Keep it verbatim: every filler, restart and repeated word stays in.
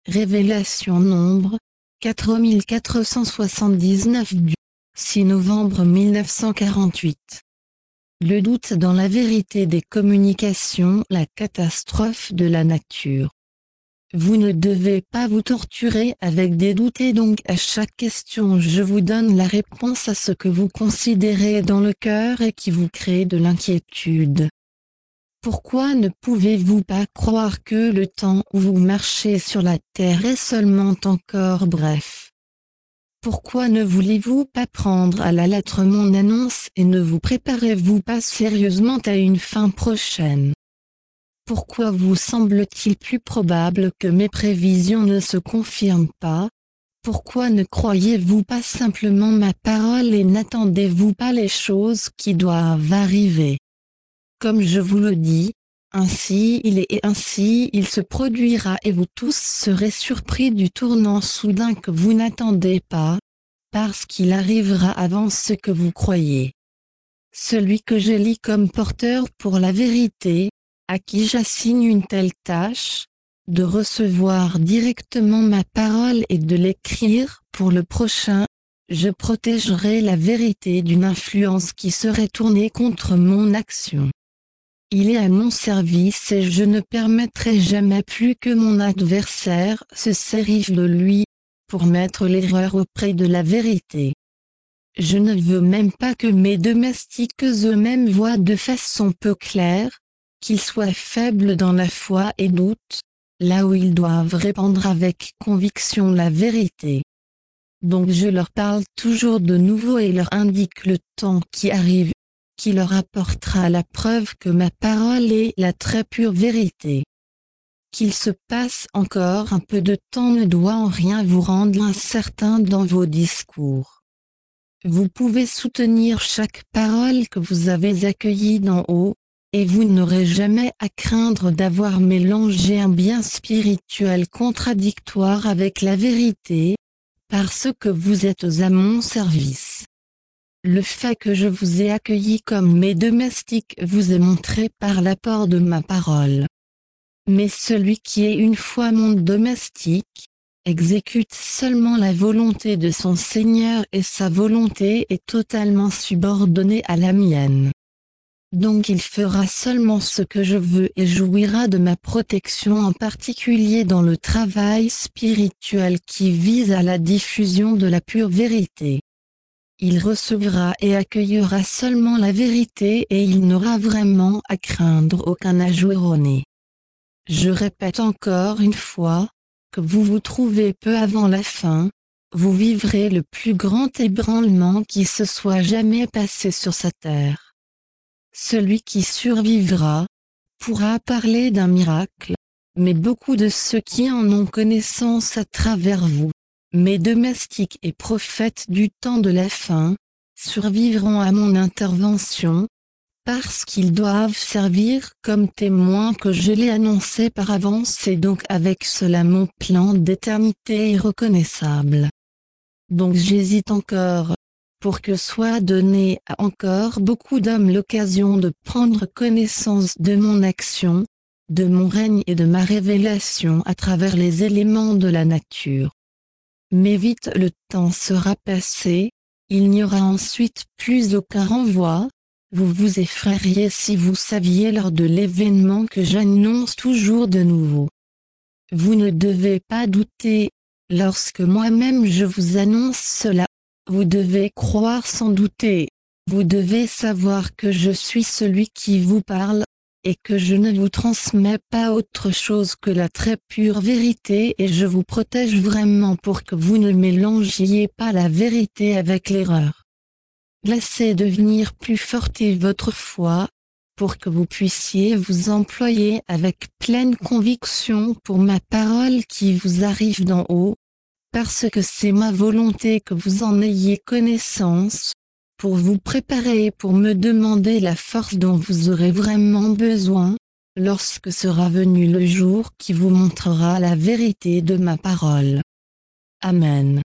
Révélation nombre quatre mille quatre cent soixante-dix-neuf du six novembre mille neuf cent quarante-huit. Le doute dans la vérité des communications, la catastrophe de la nature. Vous ne devez pas vous torturer avec des doutes et donc à chaque question je vous donne la réponse à ce que vous considérez dans le cœur et qui vous crée de l'inquiétude. Pourquoi ne pouvez-vous pas croire que le temps où vous marchez sur la terre est seulement encore bref? Pourquoi ne voulez-vous pas prendre à la lettre mon annonce et ne vous préparez-vous pas sérieusement à une fin prochaine? Pourquoi vous semble-t-il plus probable que mes prévisions ne se confirment pas? Pourquoi ne croyez-vous pas simplement ma parole et n'attendez-vous pas les choses qui doivent arriver? Comme je vous le dis, ainsi il est et ainsi il se produira et vous tous serez surpris du tournant soudain que vous n'attendez pas, parce qu'il arrivera avant ce que vous croyez. Celui que j'élis comme porteur pour la vérité, à qui j'assigne une telle tâche, de recevoir directement ma parole et de l'écrire pour le prochain, je protégerai la vérité d'une influence qui serait tournée contre mon action. Il est à mon service et je ne permettrai jamais plus que mon adversaire se sérifie de lui, pour mettre l'erreur auprès de la vérité. Je ne veux même pas que mes domestiques eux-mêmes voient de façon peu claire, qu'ils soient faibles dans la foi et doutent, là où ils doivent répandre avec conviction la vérité. Donc je leur parle toujours de nouveau et leur indique le temps qui arrive, qui leur apportera la preuve que ma parole est la très pure vérité. Qu'il se passe encore un peu de temps ne doit en rien vous rendre incertain dans vos discours. Vous pouvez soutenir chaque parole que vous avez accueillie d'en haut, et vous n'aurez jamais à craindre d'avoir mélangé un bien spirituel contradictoire avec la vérité, parce que vous êtes à mon service. Le fait que je vous ai accueilli comme mes domestiques vous est montré par l'apport de ma parole. Mais celui qui est une fois mon domestique, exécute seulement la volonté de son Seigneur et sa volonté est totalement subordonnée à la mienne. Donc il fera seulement ce que je veux et jouira de ma protection en particulier dans le travail spirituel qui vise à la diffusion de la pure vérité. Il recevra et accueillera seulement la vérité et il n'aura vraiment à craindre aucun ajout erroné. Je répète encore une fois, que vous vous trouvez peu avant la fin, vous vivrez le plus grand ébranlement qui se soit jamais passé sur sa terre. Celui qui survivra, pourra parler d'un miracle, mais beaucoup de ceux qui en ont connaissance à travers vous, mes domestiques et prophètes du temps de la fin, survivront à mon intervention, parce qu'ils doivent servir comme témoins que je l'ai annoncé par avance et donc avec cela mon plan d'éternité est reconnaissable. Donc j'hésite encore, pour que soit donné à encore beaucoup d'hommes l'occasion de prendre connaissance de mon action, de mon règne et de ma révélation à travers les éléments de la nature. Mais vite le temps sera passé, il n'y aura ensuite plus aucun renvoi, vous vous effraieriez si vous saviez lors de l'événement que j'annonce toujours de nouveau. Vous ne devez pas douter, lorsque moi-même je vous annonce cela, vous devez croire sans douter, vous devez savoir que je suis celui qui vous parle, et que je ne vous transmets pas autre chose que la très pure vérité et je vous protège vraiment pour que vous ne mélangiez pas la vérité avec l'erreur. Laissez devenir plus forte votre foi, pour que vous puissiez vous employer avec pleine conviction pour ma parole qui vous arrive d'en haut, parce que c'est ma volonté que vous en ayez connaissance, pour vous préparer et pour me demander la force dont vous aurez vraiment besoin, lorsque sera venu le jour qui vous montrera la vérité de ma parole. Amen.